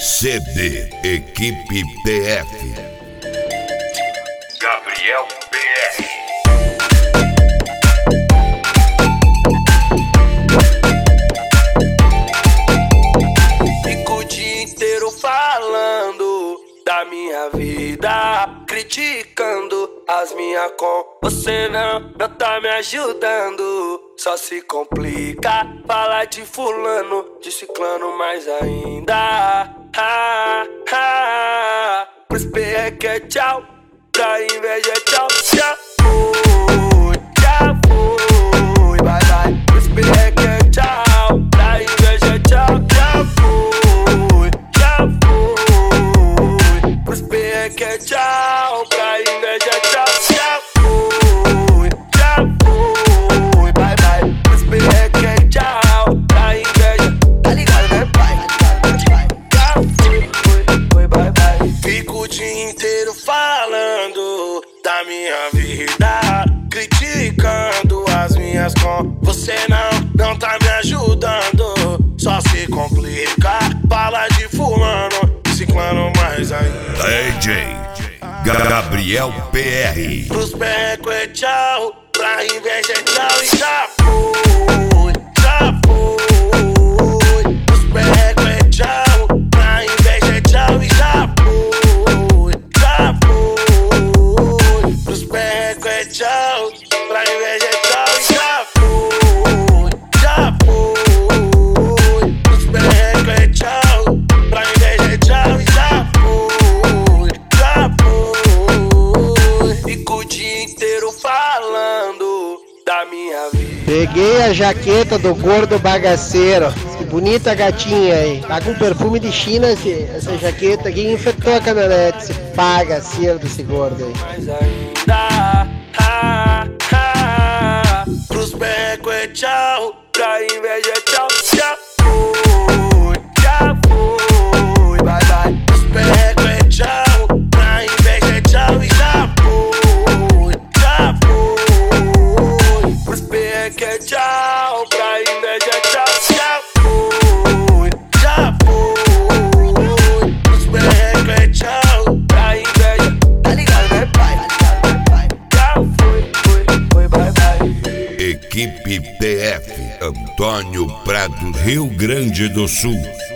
CD Equipe PF. Gabriel PR. Fico o dia inteiro falando da minha vida, criticando as minhas com você não tá me ajudando. Só se complica falar de fulano, de ciclano mais ainda. Pro espelho é tchau, pra inveja é tchau, tchau. Já foi, bye bye. Pro espelho é tchau, pra inveja é tchau, já foi, já foi. Pro espelho é tchau, pra inveja é tchau, já foi, já foi, bye bye. Pro espelho é tchau, pra inveja, tá ligado, né, pai? Já foi, bye bye. Fico o dia inteiro falando da minha vida, criticando as minhas com você não tá me ajudando. Só se complica, fala de fulano, ciclano mais ainda. DJ Gabriel PR. Pros becos é tchau, pra inveja é tchau e já foi, já foi. Pros becos é tchau, pra inveja é tchau e já foi, já foi. Pros becos é tchau, pra inveja é tchau e já foi, já foi. Pros becos é tchau, pra inveja é tchau e já foi, já foi. Fico o dia inteiro falando da minha vida. Peguei a jaqueta do gordo bagaceiro. Que bonita gatinha aí. Tá com perfume de China essa jaqueta aqui. Infectou a canelete. Se paga cedo desse gordo aí. Mais ainda, pros becos é tchau, pra inveja é tchau, já foi, bye bye. Pros becos é tchau, pra inveja é tchau e já foi, já foi. Pros becos é tchau, pra inveja é tchau, já foi, já foi. Pros becos é tchau, pra inveja, tá ligado, né, pai? Já foi, bye bye. Equipe PF, Antônio Prado, Rio Grande do Sul.